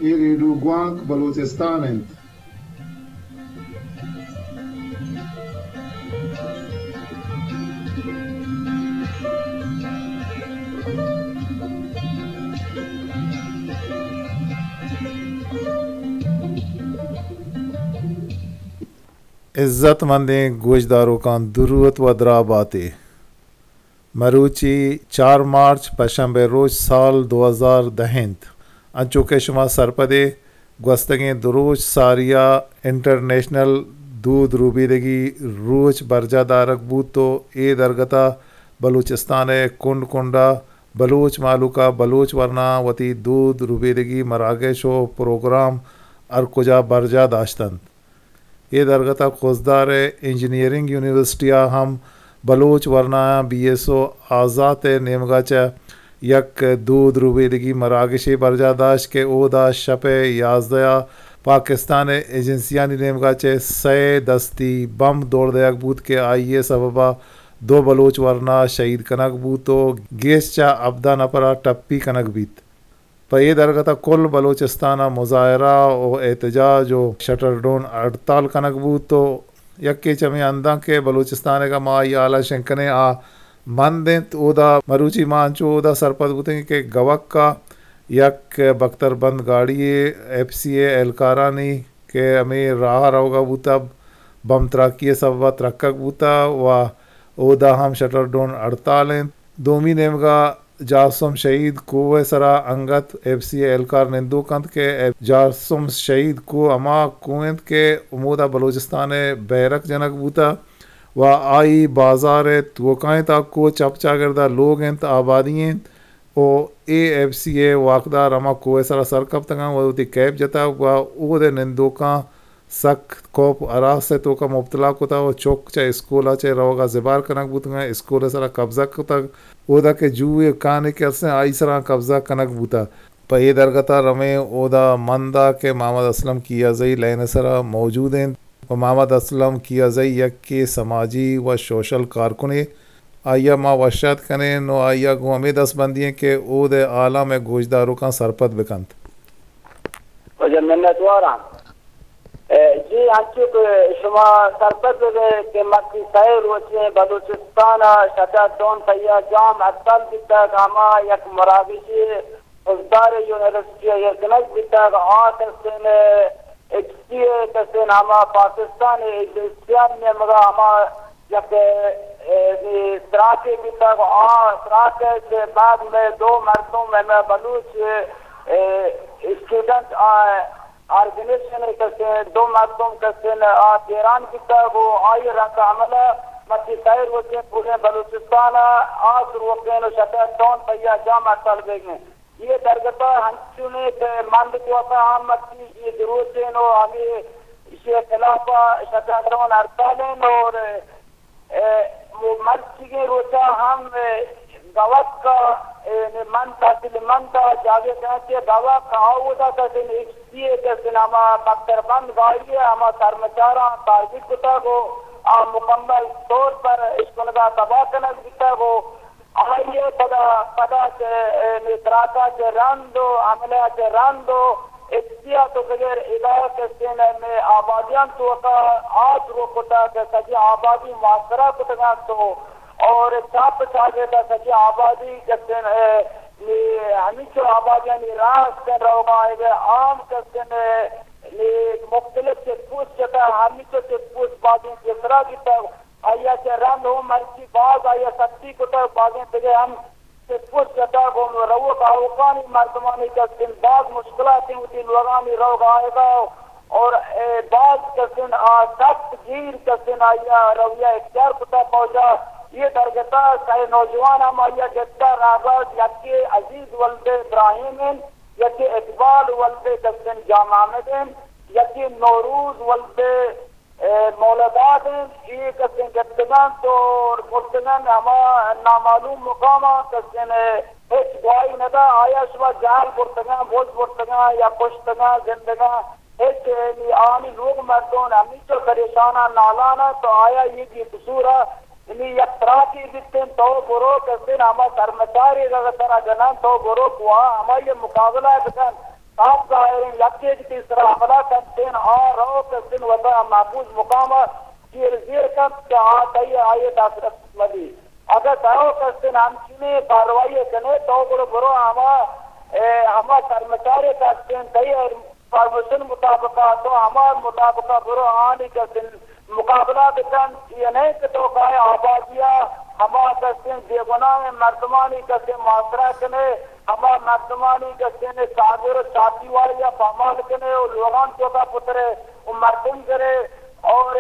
نیروگوانک بلوچستان عزت مندیں گوشداروں کا درود و دراباتے مروچی 4 مارچ پشنبہ روز سال 2010 انچو کے شما سرپدے گوستگیں دروج ساریہ انٹرنیشنل دودھ روبیدگی روچ برجہ دارک بود تو اے درگتا بلوچستان کنڈ کنڈا بلوچ مالوکا بلوچ ورنا وتی دودھ روبیدگی مراگش و پروگرام ارکجا برجہ داشتند. یہ درگتا خوزدار انجینئرنگ یونیورسٹیاں ہم بلوچ ورنا بی ایس او آزاد نیمگا چا یک دودھ روبیدگی مراگشی برجہ داشت کے او دا شپ 11 پاکستان ایجنسیانی نیمگا چے 100 دستی بم دوڑ دیاک بود کے آئیے سببا 2 بلوچ ورنا شہید کنک بود تو گیس چا ابدا نپرا ٹپی کنک بیت. پر یہ درگتا کل بلوچستانہ مظاہرہ و احتجاج و شٹر ڈون ہڑتال کنک بود تو یکی چمی انداں کے بلوچستان کا ماں یا اعلیٰ شنکنے آ مندیں تو او دا مروچی مانچو او دا سرپد بوتیں کہ گوک کا یک بختر بند گاڑی ایف سی اے اہلکارانی کہ ہمیں راہ روگا بوتا بم تراکی سبب ترکک بوتا و او دا ہم شٹر ڈون ہڑتالیں دومی نیمگا جاسم شہید کو سرا انگت ایف سی اے اہلکار نندو کند کے جاسم شہید کو اما کوئند کے امودا بلوچستان بیرک جنک بوتا و آئی بازار توکائیں تاک کو چپ چاگردہ لوگ انت آبادی ہیں او اے ایف سی اے واقدار اما کوئے سرا سرکب تنگاں و تی کیب جتا و او دے نندوکاں سک کوپ اراس سے تو کا مبتلا کو تا و چوک چا اسکولا چے روگا زبار کنک بوتنگا اسکول سرا قبضہ کو تا او دا کہ جوئے کانے کے اسے آئی سرا قبضہ کنک بوتا. پا یہ درگتا رمیں او دا مندہ کے محمد اسلم کی ازائی لین سرا موجود ہیں و محمد اسلم کی ازائی یک کے سماجی و سوشل کارکنے آیا ما وشت کنے نو آیا گو ہمیں دست بندی ہیں کہ او دے عالم گوشداروں کا سرپد بکند. وجہ منتوارا جی ہنچو کہ شما سرپد کہ مکی سائر وچے بلوچستان شدد دون تیا جام اطل بیتا گاما یک مراگشی حضدار یونیورسٹی یکنک بیتا گا آتسن ایک سی تسن ہما پاکستان ایجنسیان میں مگا ہما یک سراکے بیتا گا سراکے سے بعد میں 2 مردوں میں بلوچ اسٹوڈنٹ آرگنیشن کسے 2 مردوں کسے تیران بیتا گو آئی رنگ عملہ مکی سائر وچے پورے بلوچستان آسر وقین و شکر دون پیا جامع طلبے گئے. یہ درگتا ہنچونے کے مند توقع ہم مکی یہ دروسین و ہمیں اسی خلافہ شکر دون ارتالین اور مرچی کے روچہ ہم گوک کا من تحصیل منتا جاگے کہتے ہیں گوک کا آودا تحصیل اکسیے تحصیل ہما بختر بند گاڑی ہے ہما سرمچارہ تارجک کتا کو مکمل طور پر اس کو لگا تباہ کنک بیتا کو آئیے پدا سے تراکا سے راندو عملہ سے راندو اکسیہ تو بغیر ادارہ کے سینے میں آبادیان تو آج رو کتا کہ سجی آبادی معاشرہ کتا تو اور چاپ چاہے تھا سچی آبادی کہتے ہیں ہمیشہ آبادیاں راست کر رہا ہوگا عام کہتے ہیں مختلف سے پوچھ جاتا ہے ہمیشہ سے پوچھ بازیں کس طرح کی تر آیا سے رند ہو مرچی باز آیا سکتی کو تر بازیں تجھے ہم سے پوچھ جاتا ہے وہ رو کا اوقانی مردمانی کہتے ہیں بعض مشکلات ہیں ہوتی لگانی رو گا آئے گا اور بعض کہتے ہیں سخت گیر کہتے ہیں آیا رویہ اختیار کتا پہنچا. یہ درگتا سائے نوجوان ہم آیا جتا راغاز یکی عزیز ولد ابراہیم ہیں یکی اقبال ولد دستن جام آمد ہیں یکی نوروز ولد مولدات ہیں. یہ کسیں جتگان تو مرتگان ہما نامعلوم مقامہ کسیں ایک دعائی ندا آیا شبہ جہل برتگان بوز برتگان یا کشتگان زندگان ایک آنی لوگ مردون ہمیشہ پریشانہ نالانا تو آیا یہ کی قصورہ انہیں یک تراکی دیتے ہیں تو گروہ کسین ہما سرمچاری رغتنا جنان تو گروہ کوا ہما یہ مقابلہ بکن صاف ظاہرین یکی کی تیسرا عملہ کنسین آرہو کسین وطا محفوظ مقامہ زیر زیر کم کہ آتائی آیت آسرت مدی اگر داو کسین ہمچینی کاروائی کنے تو برو ہما سرمچاری کسین تایی پرمشن مطابقہ تو ہمار مطابقہ برو آنی کسین مقابلہ بکن یہ نہیں کہ تو کہے آبادیہ ہما کسین دیگناہ مردمانی کسین معاشرہ کنے ہما مردمانی کسین چادر چاتی والی یا پامال کنے اور لوگان تو کا پترے مردم کرے اور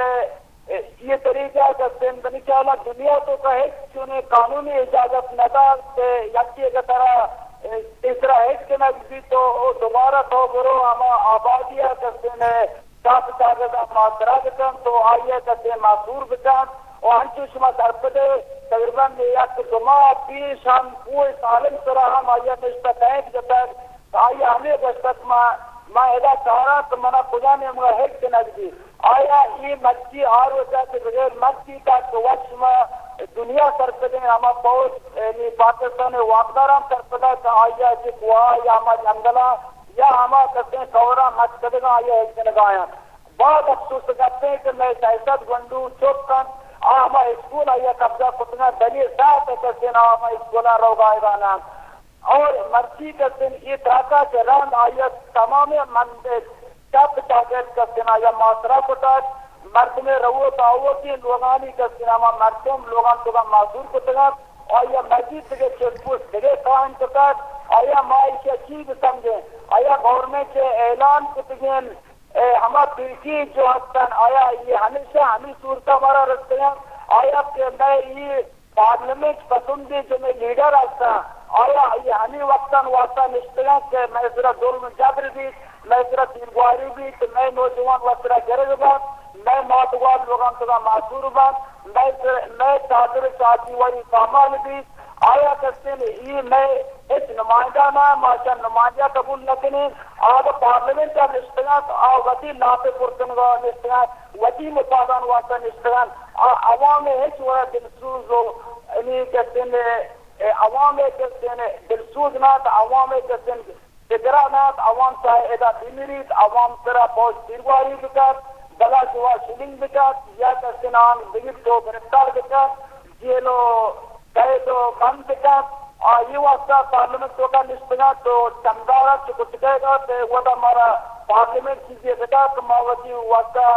یہ طریقہ کسین بنی چاہلا دنیا تو کہے چونے قانونی اجازت ندا سے یکی کا طرح تیسرا ایک کے نقصی تو دوبارہ تو برو ہما آبادیہ کسین ساتھ چاہتا معاشرہ بکن تو آئیے کسین معصور بکن اور ہنچو شما سرپدے تقریباً یک جمعہ پیش ہم کوئی سالم سرا ہم آئیے نشتہ تینک جتک آئیے ہمیں گشتک ما ادا چاہرا تو منا خدا نے مگا حق کے نقصی آیا یہ مجی آر وجہ سے بغیر مجی کا وقت شما دنیا سرپدے ہما بہت پاکستان واقداران سرپدہ کا آئیے جکوا یا ہما جنگلہ یا ہما کسیں کورا مچ کدگا آئیے حق کے نگایا بہت افسوس کرتے ہیں کہ میں سیاست گنڈو چوک کن آما اسکول آیا قبضہ کتنا دلیل ساتھ کسین آما اسکولا روگائے گانا اور مرچی کسین یہ تراکہ کے راند آیا تمام مندے چپ چاکت کسین آیا معاشرہ کتاک مرد میں رو تاوتی لوگانی کسین آما مردم لوگان تو کا معصور کتاک آیا مسجد کے چکپوس دگے قائم کتاک آیا معاشی چیز سمجھیں آیا گورنمنٹ کے اعلان کتگین ہما ترکی جو ہستن آیا یہ ہمیشہ ہمیں صورتہ ہمارا رکھتے ہیں آیا کہ میں یہ پارلیمنٹ پسندی جو میں لیڈر ہستا آیا یہ ہمیں وقتاً واسطہ نشتے ہیں کہ میں ذرا ظلم جبر بھی میں ذرا تیرگواری بھی کہ میں نوجوان وقترہ گرگ بات میں ماتوان لوگان تگا معصور بات میں چادر چاہتی والی کامال بھی آیا کستے نے یہ میں اس نمائندہ نہ ماشاء نمائندہ قبول نکنی آب پارلیمنٹ کا نشتگان وطی لاپے پرکنگا نشتگان وطی مطابان واسطہ نشتگان عوام ہیچ ہوا دلسوز ہو انہی کستے نے عوام کستے نے دلسوز نات عوام کستے نے فکرہ نات عوام چاہے ادا بیمیریت عوام سرا پوچھ تیرگواری بکات بلا جوا شلنگ بکات یا کستے نام بگیت کو گرفتار بکات جیلو کہے تو بند بکات یہ واسطہ پارلیمنٹ تو کا نشتگا تو چمدارہ چکت گئے گا تو وہ دا ہمارا پارلیمنٹ چیزیں بتا تو ماوتی واسطہ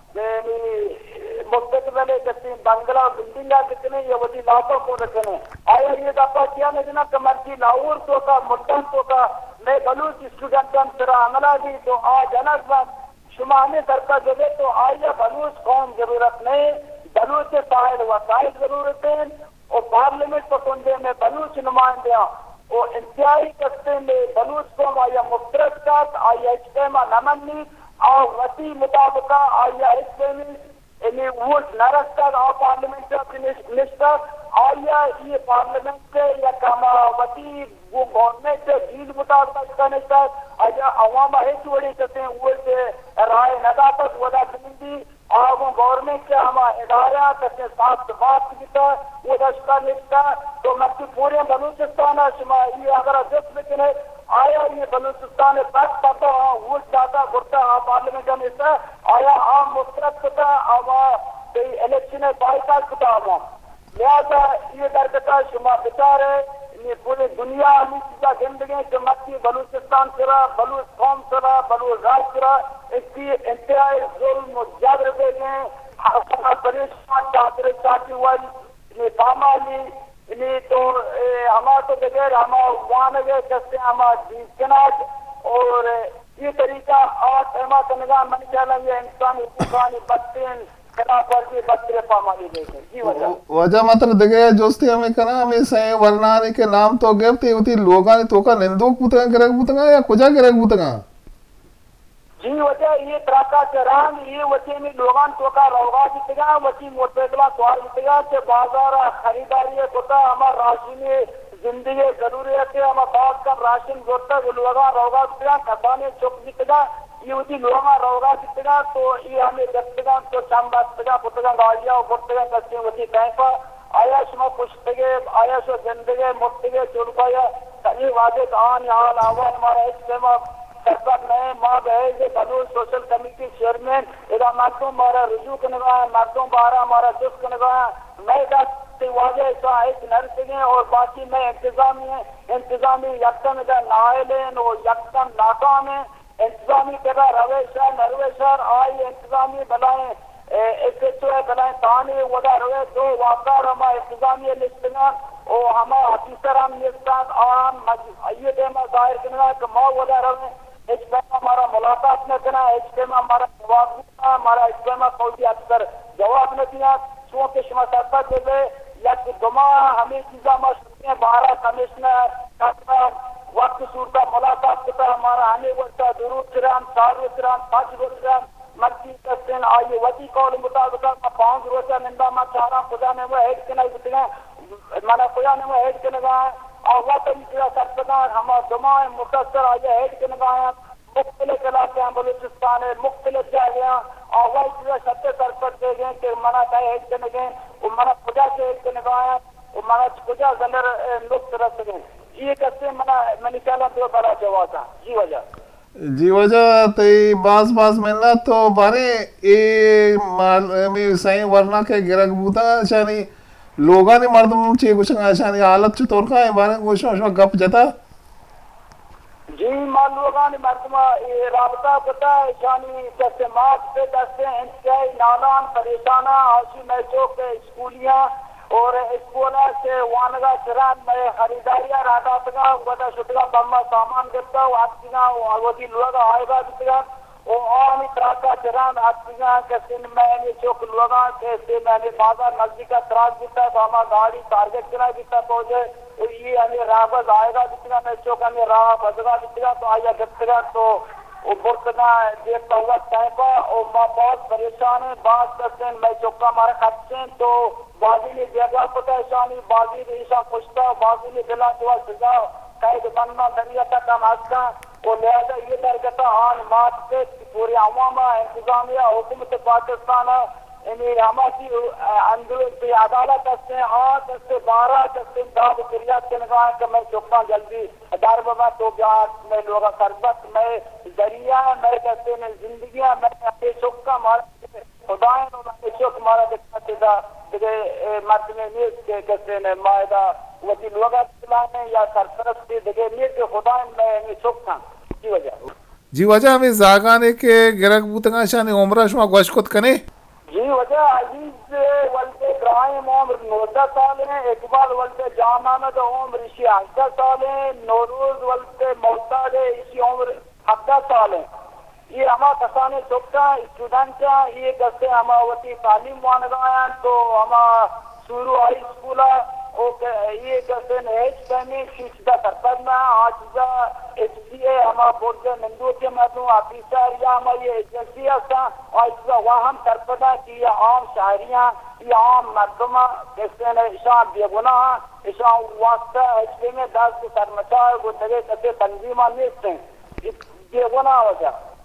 مستقبل کسی بنگلہ بلڈنگا کتنے یا وزی لاپا کو رکھنے آیا یہ دفعہ کیا نجنا کہ مرچی لاہور تو کا مدن تو کا میں بلوچ اسٹوڈنٹان سرا عملہ دی تو جنس بات شما ہمیں سرکا جگہ تو آیا بلوچ قوم ضرورت نہیں بلوچ ساحل وسائل ضرورت ہیں اور پارلیمنٹ پسندے میں بلوچ نمائندیاں اور انتہائی قصے میں بلوچ قوم آیا مفترض کات آیا اجتماع نمنی اور وسیع مطابقہ آیا اجتماعی انہیں ووٹ نرستا اور پارلیمنٹ کا نشتا آیا یہ پارلیمنٹ سے یا کاما وسیع وہ گورنمنٹ سے جیل مطابقہ کا نشتا آیا عوامہ ہے چوڑی کہتے ہیں وہ سے رائے نداپت ودا زمندی آگوں گورنمنٹ کے ہما ادارہ کہتے ہیں ساتھ بات کیتا وہ دشتا نشتا تو مکی پورے بلوچستان شما یہ اگر جس لیکن ہے آیا یہ بلوچستان تک پتا وہ چاہتا گرتا پارلیمنٹ میں سے آیا عام مسترد کتا آما کئی الیکشن بائیکاٹ کتا آما لہذا یہ درکتا شما بچار ہے یہ پوری دنیا ہمیں چیزا گندگیں کہ مکی بلوچستان سرا بلوچ قوم سرا بلوچ راج سرا اس کی انتہائی ظلم و جبر دے گئے حسنہ پریشان چاہتے چاہتی والی پامالی انہیں تو ہما تو بغیر ہما وانگے کسے ہما جیسکناج اور یہ طریقہ آج احمد کنگان من چاہنا یہ انسانی حقوقانی بچین خلاف ورزی بچے پامالی دیکھیں جی وجہ مطلب دیکھے جوستی ہمیں کنا ہمیں سہیں ورنانی کے نام تو گفتی ہوتی لوگانی تو کا نندوک پوتگا گرگ پوتگا یا کجا گرگ پوتگا جی وجہ یہ تراکہ چران یہ وجہ میں لوگان تو کا روغا جتگا وجہ مرتبہ سوال جتگا کہ بازار خریداری کتا ہما راشنی زندگی ضروریت ہے ہما بعض کا راشن گوتا لوگا روغا جتگا کھتانے چک جتگا یہ وجہ لوگا روغا جتگا تو یہ ہمیں جتگا تو چمبا جتگا پتگا گاڑیا و پتگا کسی وجہ کہفا آیا شما پشتگے آیا شما زندگی مرتگے چلکایا صحیح واضح آن حال آوان ہمارا اجتماع سرکار میں ماں بہن بلوچ سوشل کمیٹی چیئرمین ادا مردوں مارا رجوع کنگا مردوں بارہ ہمارا جس کنگا میں واضح ایک نرسنگ اور باقی میں انتظامی یکدم ادا نائل ہیں اور یکدم ناکام ہیں انتظامی پیدا رویشہ نرویشہ آئی انتظامی بلائیں ایک بلائیں تانی ودا روے دو واقع ہما انتظامی لسٹنگا اور ہما حفیظر ہم نستان آرام یہ دیما ظاہر کنگا کہ ماں ودا روے ایک پیما ہمارا ملاقات نہ کنا ایک پیما ہمارا جواب نہ ہمارا ایک پیما قوضی اکثر جواب نہ دیا چونکہ شما سرپت دے یک دماء ہمیں چیزاں مشکلیں بارہ کمیشنر کتنا وقت صورتہ ملاقات کتا ہمارا ہمیں وقتا درود کرام سارو کرام پاچ کرام مرضی کرتے آئیے وزی قول مطابقہ میں 5 روزہ نندہ میں چاہاں خدا نے وہ ایڈ کرنا ہے مانا خدا نے وہ ایڈ کرنا ہے اور وقت مجھے سرپتان ہمارا دماء مختصر آئیے ایڈ کرنا ہے مختلف علاقے ہیں بلوچستان ہے مختلف جگہیں اور وہ چیزیں سب سرپت دے گئے کہ منا کہیں ایڈ کرنے گئے وہ منا خدا سے ایڈ کرنے گئے وہ منا خدا زلر نقص رس گئے یہ کہتے منا منی کہلا تو بڑا جواب تھا جی وجہ تی باز ملنا تو بارے اے سائیں ورنہ کے گرگ بوتا شانی لوگاں نے مردم چی گوشنگا شانی حالت چطور کا ہے بارے گوشنگا گپ جتا جی لوگاں نے مردم رابطہ پتا شانی کیسے مات پہ دستے انتہائی نالان پریشانہ حاصی محچوک اسکولیاں اور اسکولا سے وانگا چران میں خریداریاں رہتا تھا ودا شٹگا بمہ سامان گرتا وہ آتیگا وہی لوگا آئے گا دیتا وہ آنی تراکا چران آتیگا کسی میں نے چوک لوگا کیسے میں نے بازار نزدیکا تراک دیتا تو ہمارا گاڑی تارگت کرا دیتا پہنچے تو یہ ہمیں راہ آئے گا دیتا میں چوک ہمیں راہ بزگا دیتا تو آیا گرتا تو وہ برتنا دیکھتا ہوا ٹائپا اور ماں بہت پریشان ہیں بعض کرتے ہیں میں چوکا ہمارے خدشے ہیں تو بازی نے جگہ پتہ ہے شانی بازی نے ایشا خوشتا بازی نے دلا دعا سزا قید بننا دنیا تک ہم ہستا اور لہذا یہ درگتا آن مات سے پوری عوامہ انتظامیہ حکومت پاکستان انہیں ہماری اندر سے عدالت سے 8 سے 12 سے داد کریات کے نگاہ کہ میں چکا جلدی ادار بابا تو بیات میں لوگا سربت میں ذریعہ میں کہتے ہیں زندگیاں میں اپنے چکا مارا خدایاں اور اپنے چک مارا دکھا چیزا کہ مرد میں نیز کے کہتے ہیں معاہدہ وزی لوگا چلانے یا سرپرستی دکھے نیز کے خدایاں میں چکا جی وجہ ہمیں زاگانے کے گرگ بوتنگا شانی عمرہ شما گوشکت کنے جی وجہ عزیز ولد ابراہیم عمر 19 سال ہیں اقبال ولد جام احمد عمر اسی 18 سال ہیں نوروز ولد محتاج اسی عمر 17 سال ہیں یہ ہما کسانے چکتا اسٹوڈنٹ ہیں یہ کسے ہما وطی تعلیم وانگایا تو ہما سورو ہائی اسکولا یہ کسے نیچ پہنی شیشدہ ترکرنا آجزہ ایچ سی اے ہما بورد نندو کے مردوں آفیسر یا ہما یہ ایجنسی ہستا آجزہ وہاں ترپدہ کی یہ عام شہریاں یہ عام مردمہ کسے نے اشان بیگناہ اشان واسطہ ایچ پی میں 10 سرمچار وہ تگے کسے تنظیمہ نیستے ہیں بیگناہ وجہ